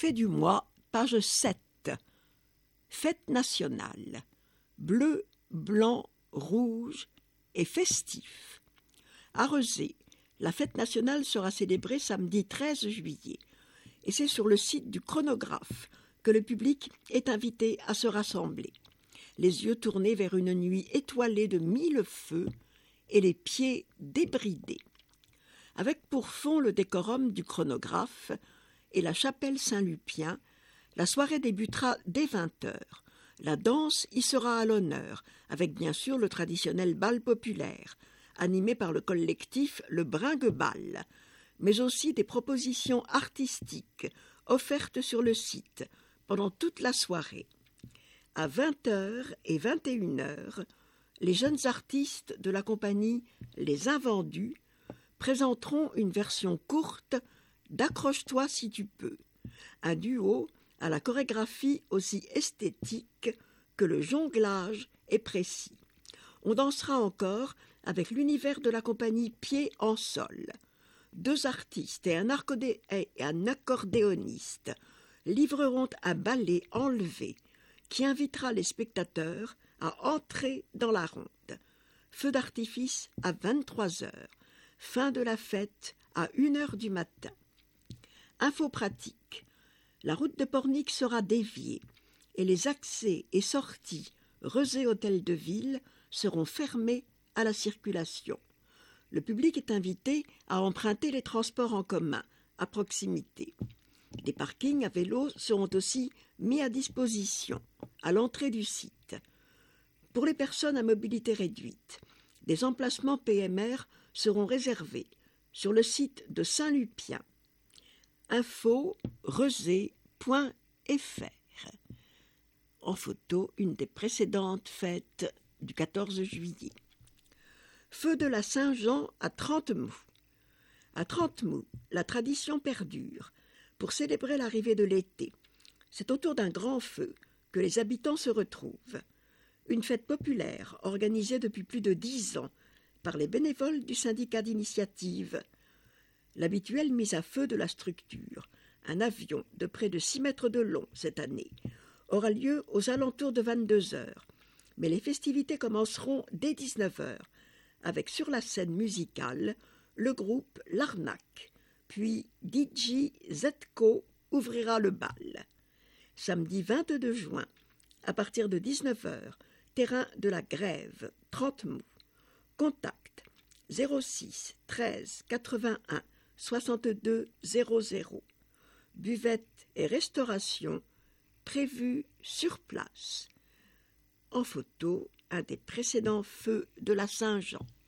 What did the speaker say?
Fait du mois, page 7. Fête nationale. Bleu, blanc, rouge et festif. À Rezé, la fête nationale sera célébrée samedi 13 juillet. Et c'est sur le site du chronographe que le public est invité à se rassembler, les yeux tournés vers une nuit étoilée de 1000 feux et les pieds débridés. Avec pour fond le décorum du chronographe et la chapelle Saint-Lupien, la soirée débutera dès 20h. La danse y sera à l'honneur, avec bien sûr le traditionnel bal populaire, animé par le collectif Le Bringue-Bal, mais aussi des propositions artistiques offertes sur le site pendant toute la soirée. À 20h et 21h, les jeunes artistes de la compagnie Les Invendus présenteront une version courte d'Accroche-toi si tu peux, un duo à la chorégraphie aussi esthétique que le jonglage est précis. On dansera encore avec l'univers de la compagnie Pieds en Sol. 2 artistes et un accordéoniste livreront un ballet enlevé qui invitera les spectateurs à entrer dans la ronde. Feu d'artifice à 23h. Fin de la fête à 1h du matin. Info pratique. La route de Pornic sera déviée et les accès et sorties Rezé Hôtel de Ville seront fermés à la circulation. Le public est invité à emprunter les transports en commun à proximité. Des parkings à vélo seront aussi mis à disposition à l'entrée du site. Pour les personnes à mobilité réduite, des emplacements PMR seront réservés sur le site de Saint-Lupien. Info rezé.fr. En photo, une des précédentes fêtes du 14 juillet. Feu de la Saint-Jean à Trentemoux. À Trentemoux, la tradition perdure. Pour célébrer l'arrivée de l'été, c'est autour d'un grand feu que les habitants se retrouvent. Une fête populaire organisée depuis plus de 10 ans par les bénévoles du syndicat d'initiative. L'habituelle mise à feu de la structure, un avion de près de 6 mètres de long cette année, aura lieu aux alentours de 22h. Mais les festivités commenceront dès 19h, avec sur la scène musicale le groupe L'Arnaque. Puis DJ Zetko ouvrira le bal. Samedi 22 juin, à partir de 19h, terrain de la Grève, Trentemoux. Contact 06 13 81 62 00. Buvette et restauration prévue sur place. En photo, un des précédents feux de la Saint-Jean.